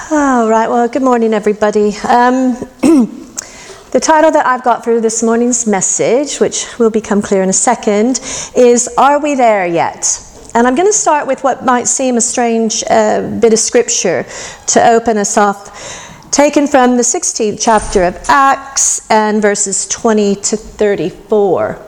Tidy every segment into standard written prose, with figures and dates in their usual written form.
All right, well, good morning, everybody. The title that I've got for this morning's message, which will become clear in a second, is Are We There Yet? And I'm going to start with what might seem a strange bit of scripture to open us off, taken from the 16th chapter of Acts and verses 20 to 34.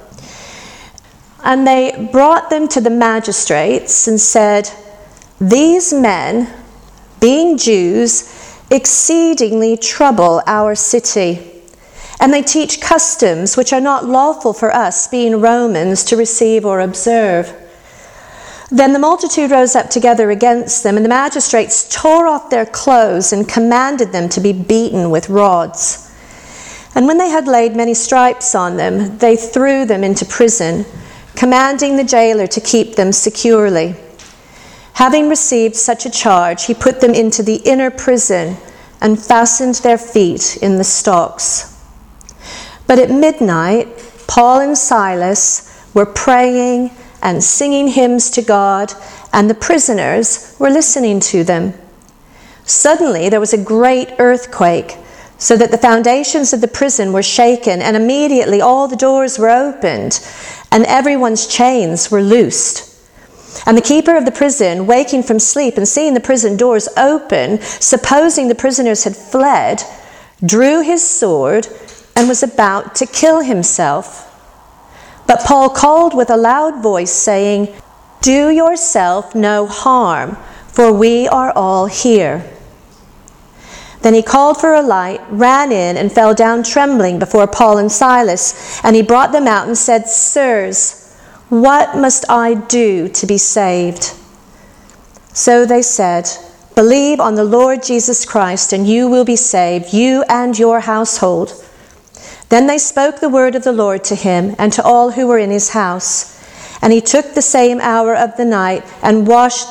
And they brought them to the magistrates and said, "These men, being Jews, exceedingly trouble our city. And they teach customs which are not lawful for us, being Romans, to receive or observe." Then the multitude rose up together against them, and the magistrates tore off their clothes and commanded them to be beaten with rods. And when they had laid many stripes on them, they threw them into prison, commanding the jailer to keep them securely. Having received such a charge, he put them into the inner prison and fastened their feet in the stocks. But at midnight, Paul and Silas were praying and singing hymns to God, and the prisoners were listening to them. Suddenly there was a great earthquake, so that the foundations of the prison were shaken, and immediately all the doors were opened, and everyone's chains were loosed. And the keeper of the prison, waking from sleep and seeing the prison doors open, supposing the prisoners had fled, drew his sword and was about to kill himself. But Paul called with a loud voice, saying, "Do yourself no harm, for we are all here." Then he called for a light, ran in, and fell down trembling before Paul and Silas. And he brought them out and said, "Sirs, what must I do to be saved?" So they said, "Believe on the Lord Jesus Christ, and you will be saved, you and your household." Then they spoke the word of the Lord to him and to all who were in his house. And he took the same hour of the night and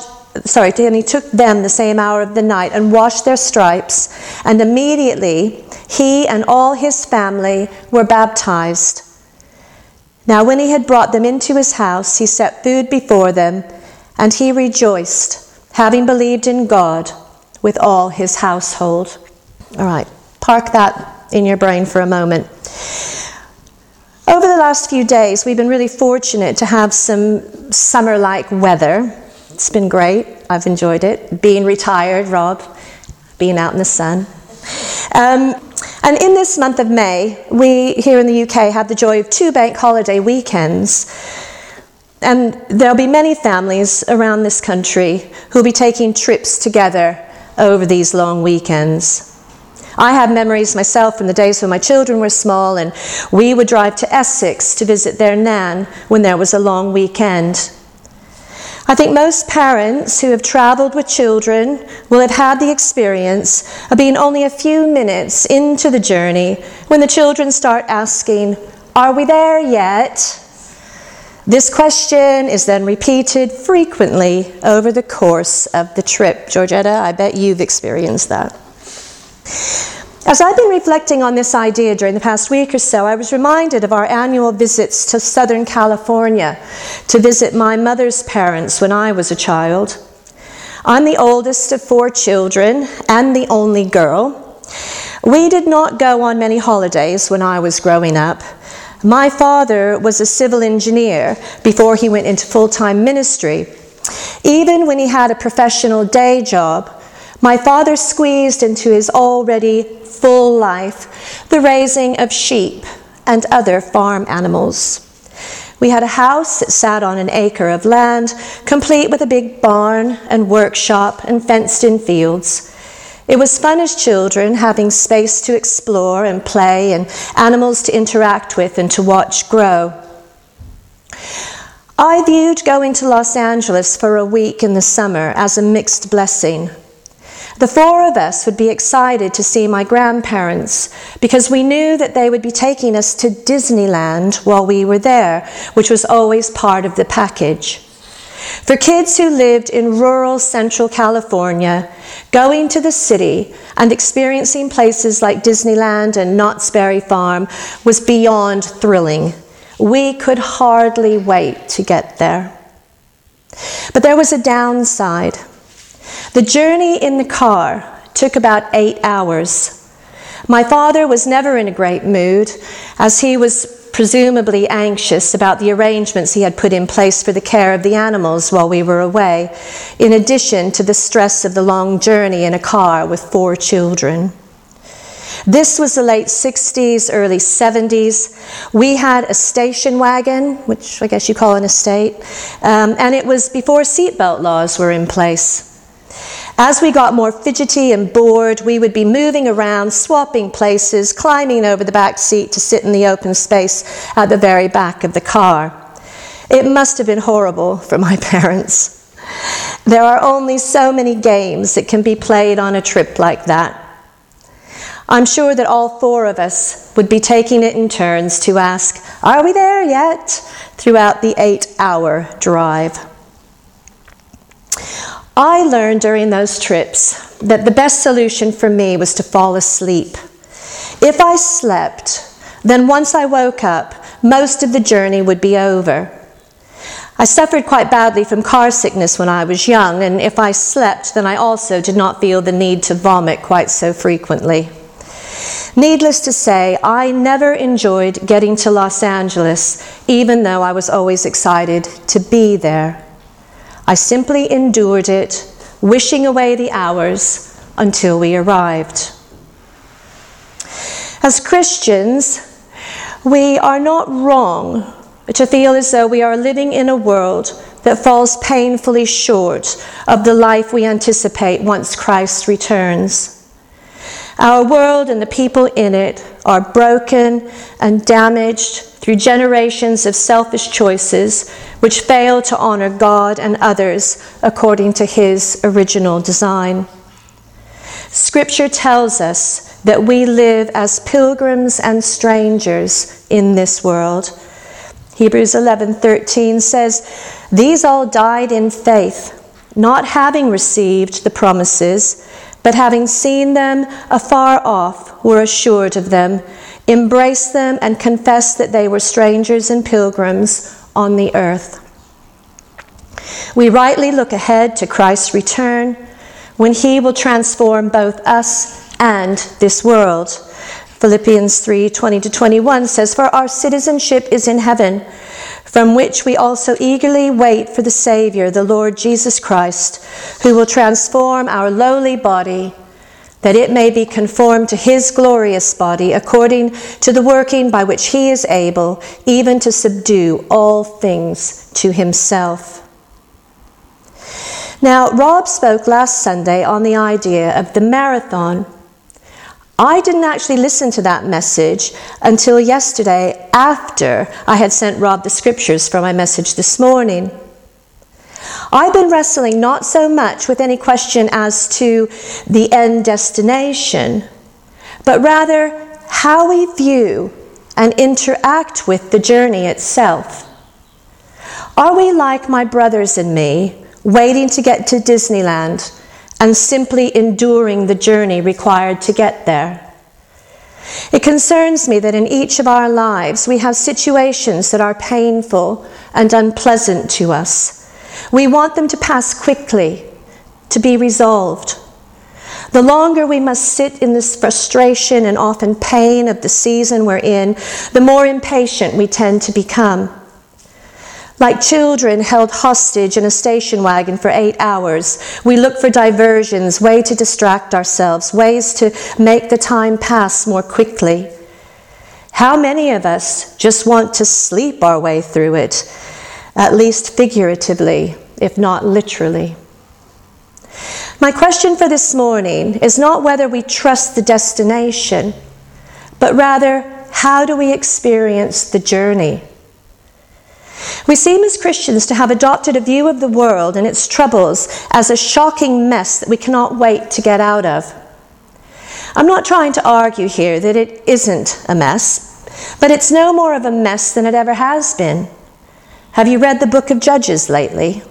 he took them the same hour of the night and washed their stripes. And immediately he and all his family were baptized. Now when he had brought them into his house, he set food before them, and he rejoiced, having believed in God with all his household. All right, park that in your brain for a moment. Over the last few days, we've been really fortunate to have some summer-like weather. It's been great. I've enjoyed it. Being retired, Rob, being out in the sun. And in this month of May, we here in the UK have the joy of 2 bank holiday weekends. And there'll be many families around this country who'll be taking trips together over these long weekends. I have memories myself from the days when my children were small, and we would drive to Essex to visit their nan when there was a long weekend. I think most parents who have traveled with children will have had the experience of being only a few minutes into the journey when the children start asking, "Are we there yet?" This question is then repeated frequently over the course of the trip. Georgetta, I bet you've experienced that. As I've been reflecting on this idea during the past week or so, I was reminded of our annual visits to Southern California to visit my mother's parents when I was a child. I'm the oldest of 4 children and the only girl. We did not go on many holidays when I was growing up. My father was a civil engineer before he went into full-time ministry. Even when he had a professional day job, my father squeezed into his already full life the raising of sheep and other farm animals. We had a house that sat on an acre of land, complete with a big barn and workshop and fenced-in fields. It was fun as children, having space to explore and play and animals to interact with and to watch grow. I viewed going to Los Angeles for a week in the summer as a mixed blessing. The 4 of us would be excited to see my grandparents because we knew that they would be taking us to Disneyland while we were there, which was always part of the package. For kids who lived in rural Central California, going to the city and experiencing places like Disneyland and Knott's Berry Farm was beyond thrilling. We could hardly wait to get there. But there was a downside. The journey in the car took about 8 hours. My father was never in a great mood, as he was presumably anxious about the arrangements he had put in place for the care of the animals while we were away, in addition to the stress of the long journey in a car with 4 children. This was the late 60s, early 70s. We had a station wagon, which I guess you call an estate, and it was before seatbelt laws were in place. As we got more fidgety and bored, we would be moving around, swapping places, climbing over the back seat to sit in the open space at the very back of the car. It must have been horrible for my parents. There are only so many games that can be played on a trip like that. I'm sure that all 4 of us would be taking it in turns to ask, "Are we there yet?" throughout the 8-hour drive. I learned during those trips that the best solution for me was to fall asleep. If I slept, then once I woke up, most of the journey would be over. I suffered quite badly from car sickness when I was young, and if I slept, then I also did not feel the need to vomit quite so frequently. Needless to say, I never enjoyed getting to Los Angeles, even though I was always excited to be there. I simply endured it, wishing away the hours until we arrived. As Christians, we are not wrong to feel as though we are living in a world that falls painfully short of the life we anticipate once Christ returns. Our world and the people in it are broken and damaged through generations of selfish choices which fail to honor God and others according to His original design. Scripture tells us that we live as pilgrims and strangers in this world. Hebrews 11:13 says, "These all died in faith, not having received the promises, but having seen them afar off, were assured of them, embraced them, and confessed that they were strangers and pilgrims on the earth." We rightly look ahead to Christ's return, when He will transform both us and this world. Philippians 3:20-21 says, "For our citizenship is in heaven, from which we also eagerly wait for the Savior, the Lord Jesus Christ, who will transform our lowly body, that it may be conformed to His glorious body, according to the working by which He is able even to subdue all things to Himself." Now, Rob spoke last Sunday on the idea of the marathon. I didn't actually listen to that message until yesterday, after I had sent Rob the scriptures for my message this morning. I've been wrestling not so much with any question as to the end destination, but rather how we view and interact with the journey itself. Are we like my brothers and me, waiting to get to Disneyland and simply enduring the journey required to get there? It concerns me that in each of our lives we have situations that are painful and unpleasant to us. We want them to pass quickly, to be resolved. The longer we must sit in this frustration and often pain of the season we're in, the more impatient we tend to become. Like children held hostage in a station wagon for 8 hours, we look for diversions, ways to distract ourselves, ways to make the time pass more quickly. How many of us just want to sleep our way through it, at least figuratively, if not literally? My question for this morning is not whether we trust the destination, but rather, how do we experience the journey? We seem as Christians to have adopted a view of the world and its troubles as a shocking mess that we cannot wait to get out of. I'm not trying to argue here that it isn't a mess, but it's no more of a mess than it ever has been. Have you read the book of Judges lately?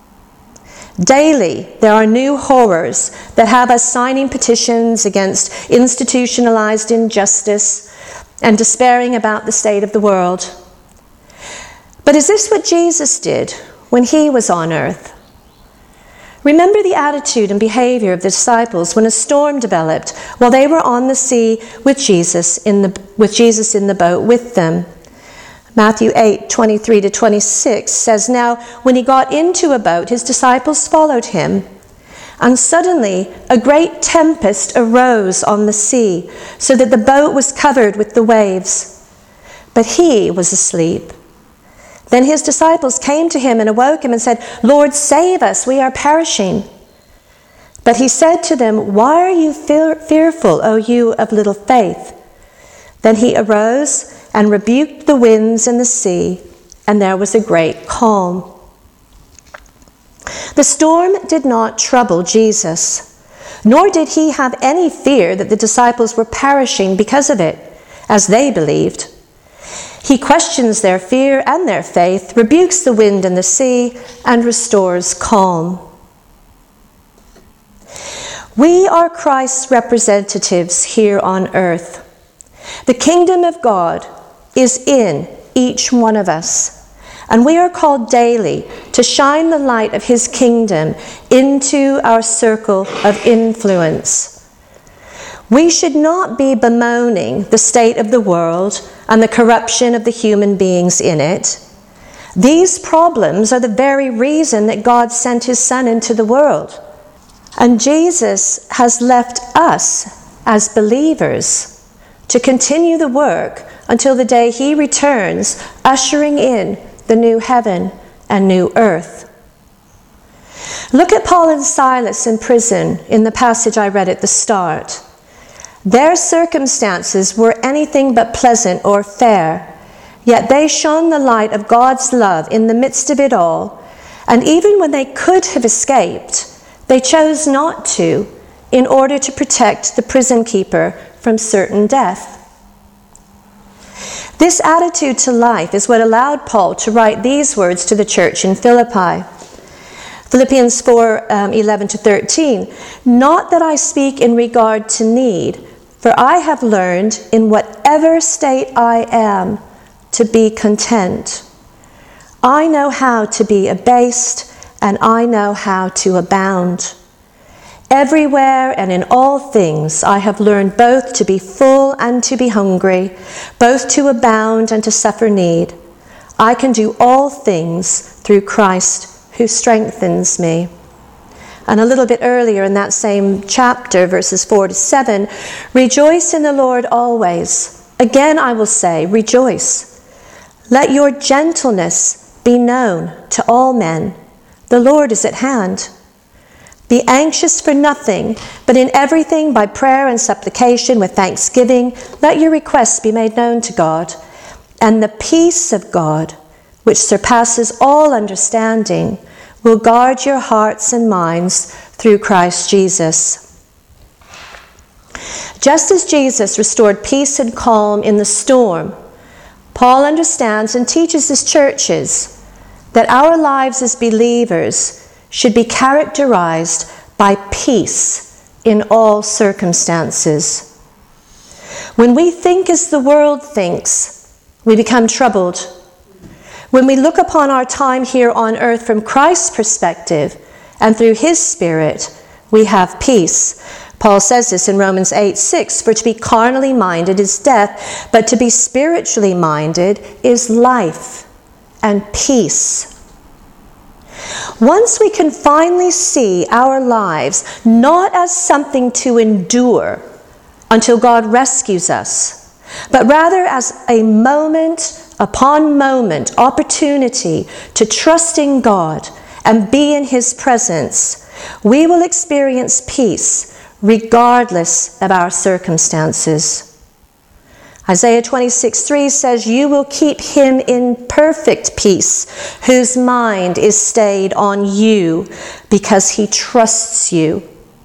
Daily, there are new horrors that have us signing petitions against institutionalized injustice and despairing about the state of the world. But is this what Jesus did when He was on earth? Remember the attitude and behavior of the disciples when a storm developed while they were on the sea with Jesus in the boat with them. Matthew 8:23-26 says, "Now when he got into a boat, his disciples followed him. And suddenly a great tempest arose on the sea, so that the boat was covered with the waves. But he was asleep. Then his disciples came to him and awoke him and said, 'Lord, save us, we are perishing.' But he said to them, 'Why are you fearful, O you of little faith?' Then he arose and rebuked the winds and the sea, and there was a great calm." The storm did not trouble Jesus, nor did he have any fear that the disciples were perishing because of it, as they believed. He questions their fear and their faith, rebukes the wind and the sea, and restores calm. We are Christ's representatives here on earth. The kingdom of God is in each one of us, and we are called daily to shine the light of his kingdom into our circle of influence. We should not be bemoaning the state of the world and the corruption of the human beings in it. These problems are the very reason that God sent his Son into the world. And Jesus has left us as believers to continue the work until the day he returns, ushering in the new heaven and new earth. Look at Paul and Silas in prison in the passage I read at the start. Their circumstances were anything but pleasant or fair, yet they shone the light of God's love in the midst of it all, and even when they could have escaped, they chose not to in order to protect the prison keeper from certain death. This attitude to life is what allowed Paul to write these words to the church in Philippi. Philippians 4:11-13, "Not that I speak in regard to need, for I have learned in whatever state I am to be content. I know how to be abased, and I know how to abound. Everywhere and in all things I have learned both to be full and to be hungry, both to abound and to suffer need. I can do all things through Christ who strengthens me." And a little bit earlier in that same chapter, verses 4-7, "Rejoice in the Lord always. Again I will say, rejoice. Let your gentleness be known to all men. The Lord is at hand. Be anxious for nothing, but in everything by prayer and supplication with thanksgiving, let your requests be made known to God. And the peace of God, which surpasses all understanding, will guard your hearts and minds through Christ Jesus." Just as Jesus restored peace and calm in the storm, Paul understands and teaches his churches that our lives as believers should be characterized by peace in all circumstances. When we think as the world thinks, we become troubled. When we look upon our time here on earth from Christ's perspective and through his Spirit, we have peace. Paul says this in Romans 8:6, "For to be carnally minded is death, but to be spiritually minded is life and peace." Once we can finally see our lives not as something to endure until God rescues us, but rather as a moment upon moment opportunity to trust in God and be in his presence, we will experience peace regardless of our circumstances. Isaiah 26:3 says, "You will keep him in perfect peace, whose mind is stayed on you, because he trusts you."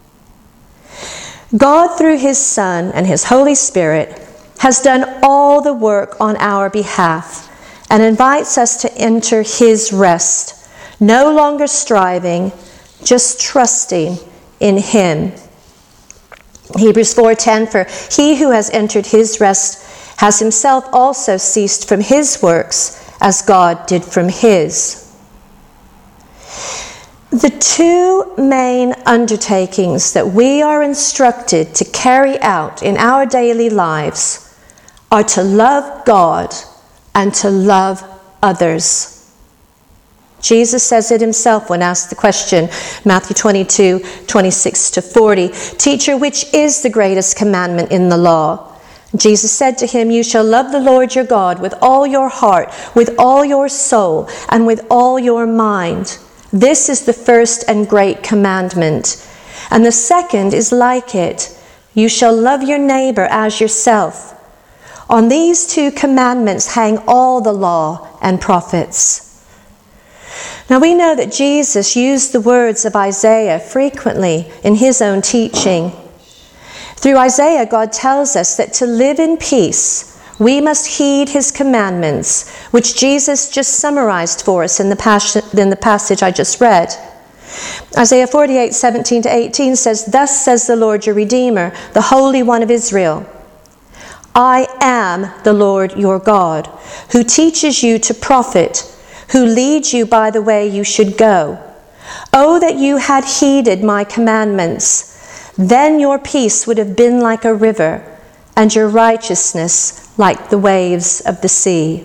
God, through his Son and his Holy Spirit, has done all the work on our behalf and invites us to enter his rest, no longer striving, just trusting in him. Hebrews 4:10, "For he who has entered his rest has himself also ceased from his works, as God did from his." The two main undertakings that we are instructed to carry out in our daily lives are to love God and to love others. Jesus says it himself when asked the question, Matthew 22, 26-40, "Teacher, which is the greatest commandment in the law?" Jesus said to him, "You shall love the Lord your God with all your heart, with all your soul, and with all your mind. This is the first and great commandment. And the second is like it. You shall love your neighbor as yourself. On these two commandments hang all the law and prophets." Now we know that Jesus used the words of Isaiah frequently in his own teaching. Through Isaiah, God tells us that to live in peace, we must heed his commandments, which Jesus just summarized for us in the passage I just read. Isaiah 48, 17-18 says, "Thus says the Lord your Redeemer, the Holy One of Israel, I am the Lord your God, who teaches you to profit, who leads you by the way you should go. Oh, that you had heeded my commandments. Then your peace would have been like a river, and your righteousness like the waves of the sea."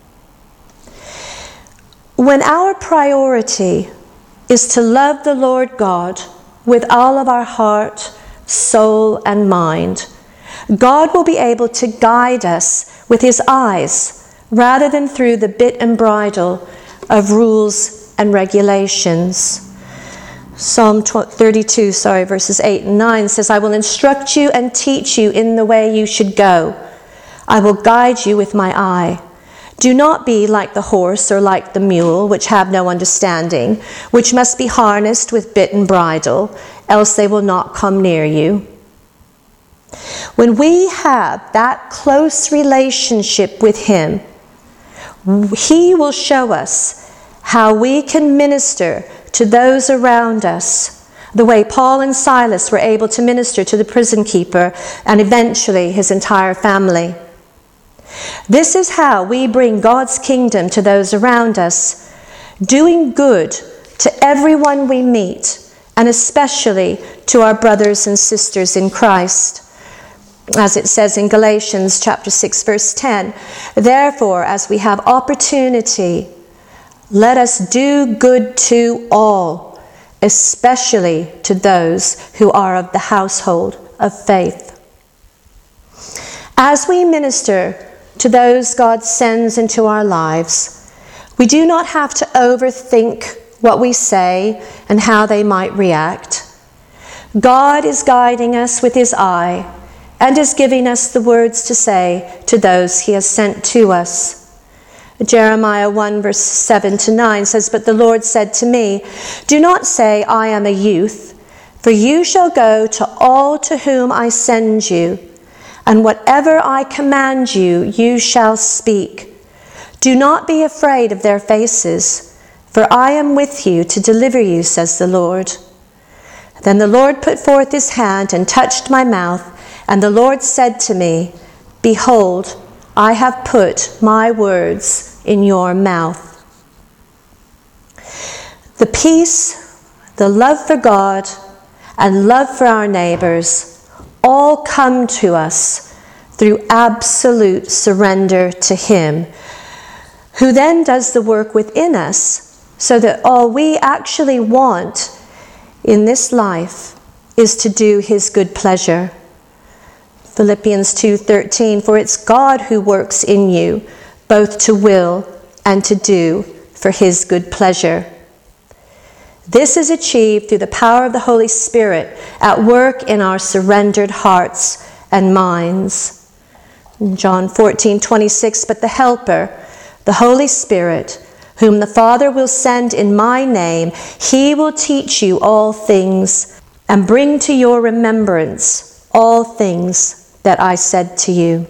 When our priority is to love the Lord God with all of our heart, soul, and mind, God will be able to guide us with his eyes rather than through the bit and bridle of rules and regulations. Psalm 32, verses 8 and 9 says, "I will instruct you and teach you in the way you should go. I will guide you with my eye. Do not be like the horse or like the mule, which have no understanding, which must be harnessed with bit and bridle, else they will not come near you." When we have that close relationship with him, he will show us how we can minister to those around us, the way Paul and Silas were able to minister to the prison keeper and eventually his entire family. This is how we bring God's kingdom to those around us, doing good to everyone we meet, and especially to our brothers and sisters in Christ. As it says in Galatians chapter 6, verse 10, "Therefore, as we have opportunity, let us do good to all, especially to those who are of the household of faith." As we minister to those God sends into our lives, we do not have to overthink what we say and how they might react. God is guiding us with his eye and is giving us the words to say to those he has sent to us. Jeremiah 1, verse 7-9 says, "But the Lord said to me, do not say, I am a youth, for you shall go to all to whom I send you, and whatever I command you, you shall speak. Do not be afraid of their faces, for I am with you to deliver you, says the Lord." Then the Lord put forth his hand and touched my mouth, and the Lord said to me, "Behold, I have put my words in your mouth." The peace, the love for God, and love for our neighbors all come to us through absolute surrender to him, who then does the work within us so that all we actually want in this life is to do his good pleasure. Philippians 2:13, "For it's God who works in you, both to will and to do for his good pleasure." This is achieved through the power of the Holy Spirit at work in our surrendered hearts and minds. In John 14:26, "But the Helper, the Holy Spirit, whom the Father will send in my name, he will teach you all things and bring to your remembrance all things that I said to you."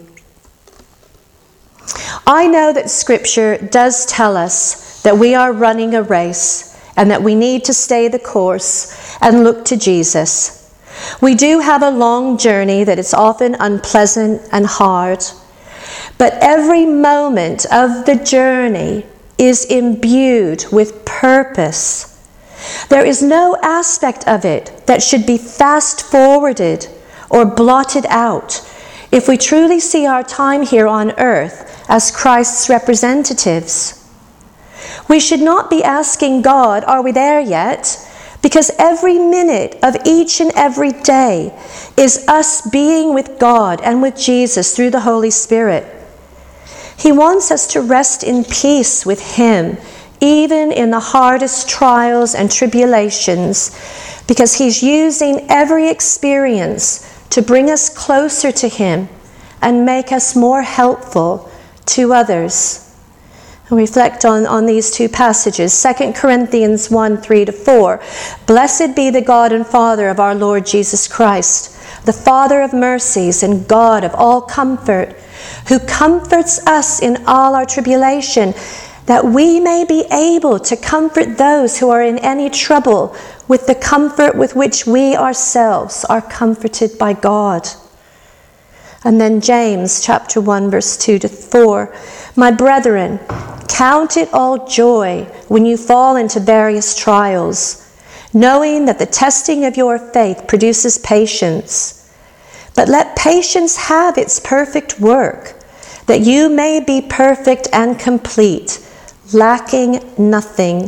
I know that Scripture does tell us that we are running a race and that we need to stay the course and look to Jesus. We do have a long journey that is often unpleasant and hard, but every moment of the journey is imbued with purpose. There is no aspect of it that should be fast-forwarded or blotted out if we truly see our time here on earth as Christ's representatives. We should not be asking God, are we there yet? Because every minute of each and every day is us being with God and with Jesus through the Holy Spirit. He wants us to rest in peace with Him, even in the hardest trials and tribulations, because He's using every experience to bring us closer to Him and make us more helpful to others. And reflect on these two passages. 2 Corinthians 1, 3-4. Blessed be the God and Father of our Lord Jesus Christ, the Father of mercies and God of all comfort, who comforts us in all our tribulation, that we may be able to comfort those who are in any trouble with the comfort with which we ourselves are comforted by God. And then James chapter 1, verse 2-4. My brethren, count it all joy when you fall into various trials, knowing that the testing of your faith produces patience. But let patience have its perfect work, that you may be perfect and complete, lacking nothing.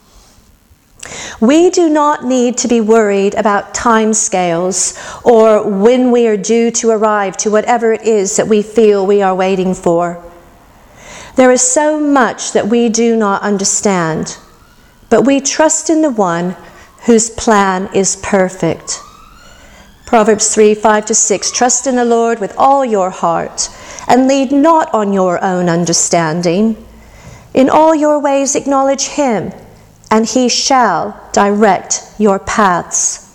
We do not need to be worried about timescales or when we are due to arrive to whatever it is that we feel we are waiting for. There is so much that we do not understand, but we trust in the one whose plan is perfect. Proverbs 3, 5-6. Trust in the Lord with all your heart, and lean not on your own understanding. In all your ways acknowledge Him, and He shall direct your paths.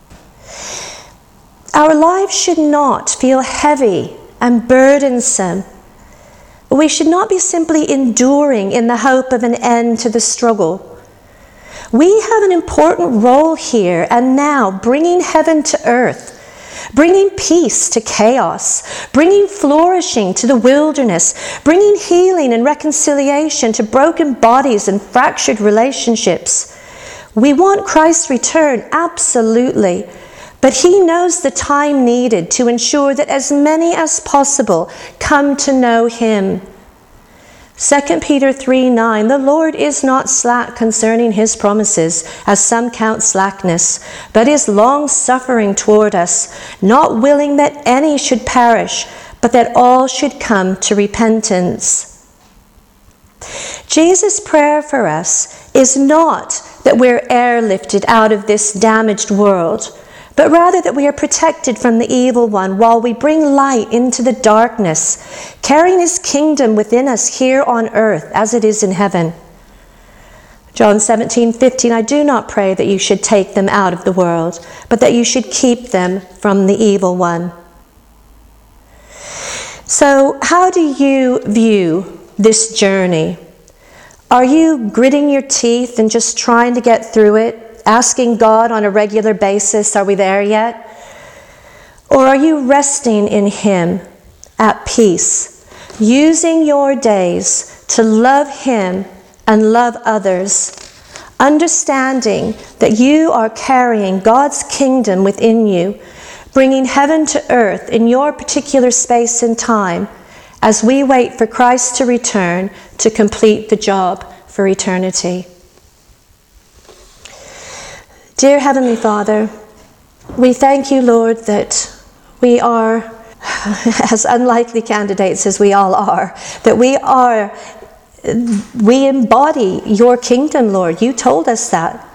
Our lives should not feel heavy and burdensome. We should not be simply enduring in the hope of an end to the struggle. We have an important role here and now, bringing heaven to earth, bringing peace to chaos, bringing flourishing to the wilderness, bringing healing and reconciliation to broken bodies and fractured relationships. We want Christ's return, absolutely, but He knows the time needed to ensure that as many as possible come to know Him. 2 Peter 3:9, the Lord is not slack concerning His promises, as some count slackness, but is long-suffering toward us, not willing that any should perish, but that all should come to repentance. Jesus' prayer for us is not that we're airlifted out of this damaged world, but rather that we are protected from the evil one while we bring light into the darkness, carrying His kingdom within us here on earth as it is in heaven. John 17:15, I do not pray that you should take them out of the world, but that you should keep them from the evil one. So, how do you view this journey? Are you gritting your teeth and just trying to get through it? Asking God on a regular basis, are we there yet? Or are you resting in Him at peace, using your days to love Him and love others, understanding that you are carrying God's kingdom within you, bringing heaven to earth in your particular space and time as we wait for Christ to return to complete the job for eternity? Dear Heavenly Father, we thank you, Lord, that we are as unlikely candidates as we all are, that we embody your kingdom, Lord. You told us that.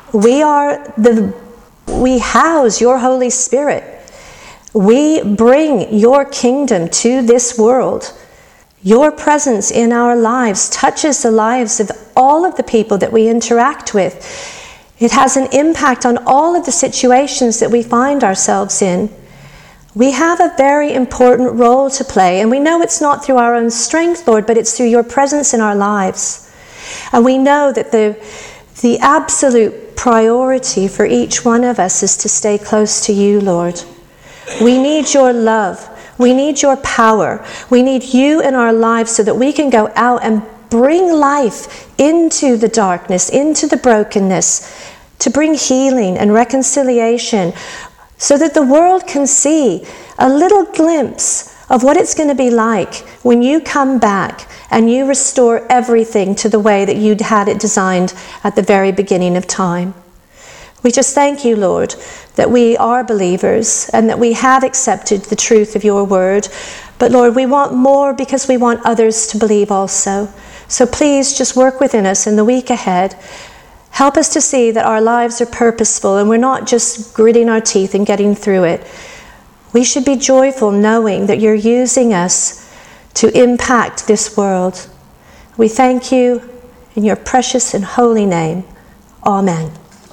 We house your Holy Spirit. We bring your kingdom to this world. Your presence in our lives touches the lives of all of the people that we interact with. It has an impact on all of the situations that we find ourselves in. We have a very important role to play, and we know it's not through our own strength, Lord, but it's through your presence in our lives. And we know that the absolute priority for each one of us is to stay close to you, Lord. We need your love. We need your power. We need you in our lives so that we can go out and bring life into the darkness, into the brokenness, to bring healing and reconciliation so that the world can see a little glimpse of what it's going to be like when you come back and you restore everything to the way that you'd had it designed at the very beginning of time. We just thank you, Lord, that we are believers and that we have accepted the truth of your word. But Lord, we want more because we want others to believe also. So please just work within us in the week ahead. Help us to see that our lives are purposeful and we're not just gritting our teeth and getting through it. We should be joyful knowing that you're using us to impact this world. We thank you in your precious and holy name. Amen.